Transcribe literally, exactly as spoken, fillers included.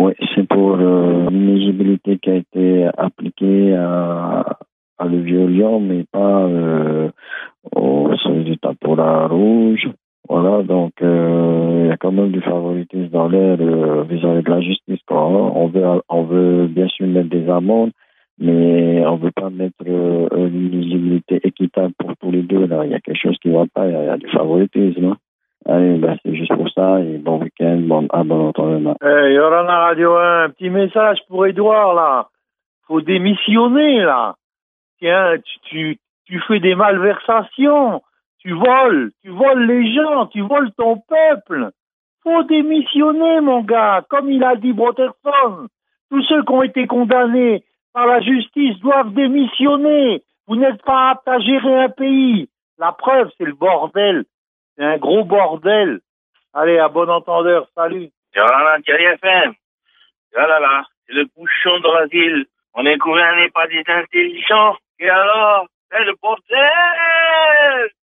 Oui, c'est pour euh, l'inéligibilité qui a été appliquée à, à le violon, mais pas euh, au seuil du temporaire rouge. Voilà, donc euh, il y a quand même du favoritisme dans l'air euh, vis-à-vis de la justice. Quoi. On veut, on veut bien sûr mettre des amendes, mais on veut pas mettre euh, une éligibilité équitable pour tous les deux. Là, il y a quelque chose qui va pas, il y a, il y a du favoritisme. Allez, ben, c'est juste pour ça, et bon week-end, bon, ah, bon entendement. Hey, Yorana Radio un, un petit message pour Edouard, là. Faut démissionner, là. Tiens, tu, tu, tu fais des malversations. Tu voles. Tu voles les gens. Tu voles ton peuple. Faut démissionner, mon gars. Comme il a dit Brotherson. Tous ceux qui ont été condamnés par la justice doivent démissionner. Vous n'êtes pas apte à gérer un pays. La preuve, c'est le bordel. C'est un gros bordel. Allez, à bon entendeur. Salut. Yorana, Thierry F M. Ah là là, c'est le bouchon de la ville. On est gouverné par des intelligents. Et alors, c'est le bordel!